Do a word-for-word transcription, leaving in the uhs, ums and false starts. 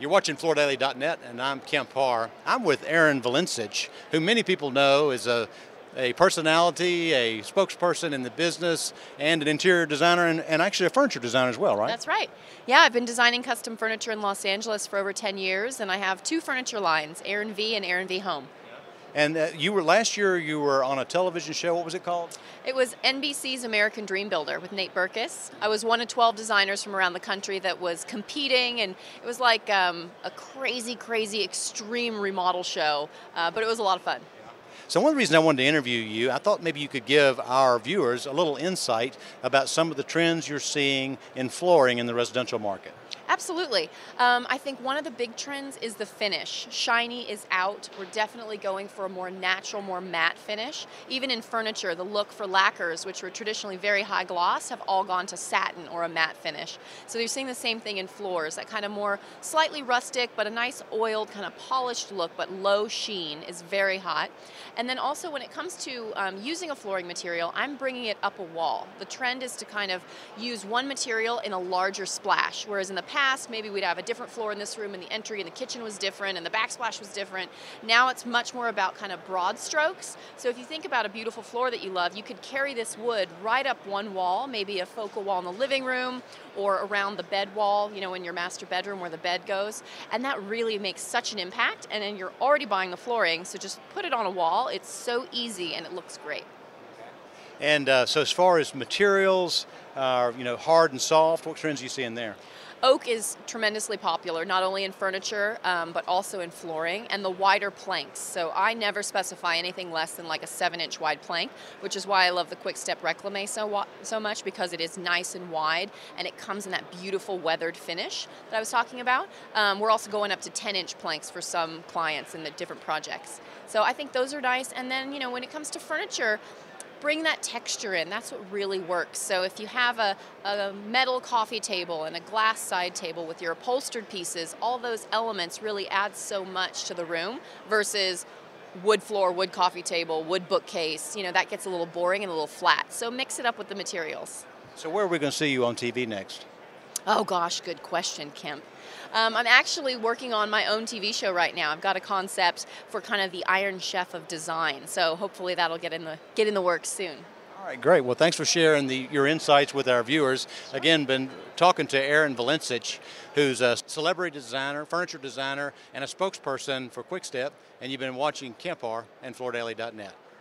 You're watching Fleur Daily dot net, and I'm Kemp Harr. I'm with Aaron Valencic, who many people know is a, a personality, a spokesperson in the business, and an interior designer, and, and actually a furniture designer as well, right? That's right. Yeah, I've been designing custom furniture in Los Angeles for over ten years, and I have two furniture lines, Aaron V and Aaron V Home. And uh, you were last year. You were on a television show. What was it called? It was N B C's American Dream Builder with Nate Berkus. I was one of twelve designers from around the country that was competing, and it was like um, a crazy, crazy, extreme remodel show, uh, but it was a lot of fun. So one of the reasons I wanted to interview you, I thought maybe you could give our viewers a little insight about some of the trends you're seeing in flooring in the residential market. Absolutely. Um, I think one of the big trends is the finish. Shiny is out. We're definitely going for a more natural, more matte finish. Even in furniture, the look for lacquers, which were traditionally very high gloss, have all gone to satin or a matte finish. So you're seeing the same thing in floors, that kind of more slightly rustic, but a nice oiled, kind of polished look, but low sheen is very hot. And then also when it comes to um, using a flooring material, I'm bringing it up a wall. The trend is to kind of use one material in a larger splash, whereas in the past, maybe we'd have a different floor in this room, and the entry and the kitchen was different, and the backsplash was different. Now it's much more about kind of broad strokes. So if you think about a beautiful floor that you love, you could carry this wood right up one wall, maybe a focal wall in the living room, or around the bed wall, you know, in your master bedroom where the bed goes. And that really makes such an impact. And then you're already buying the flooring, so just put it on a wall. It's so easy, and it looks great. And uh, so as far as materials, uh, you know, hard and soft, what trends are you seeing there? Oak is tremendously popular, not only in furniture, um, but also in flooring, and the wider planks. So I never specify anything less than like a seven inch wide plank, which is why I love the Quick Step Reclame so, so much, because it is nice and wide, and it comes in that beautiful weathered finish that I was talking about. Um, we're also going up to ten inch planks for some clients in the different projects. So I think those are nice. And then, you know, when it comes to furniture, bring that texture in. That's what really works. So if you have a, a metal coffee table and a glass side table with your upholstered pieces, all those elements really add so much to the room versus wood floor, wood coffee table, wood bookcase. You know, that gets a little boring and a little flat. So mix it up with the materials. So where are we going to see you on T V next? Oh gosh, good question, Kemp. Um, I'm actually working on my own T V show right now. I've got a concept for kind of the Iron Chef of design, so hopefully that'll get in the get in the works soon. All right, great. Well, thanks for sharing the, your insights with our viewers. Again, been talking to Aaron Valencic, who's a celebrity designer, furniture designer, and a spokesperson for Quick Step, and you've been watching Kemp Harr and Fleur Daily dot net.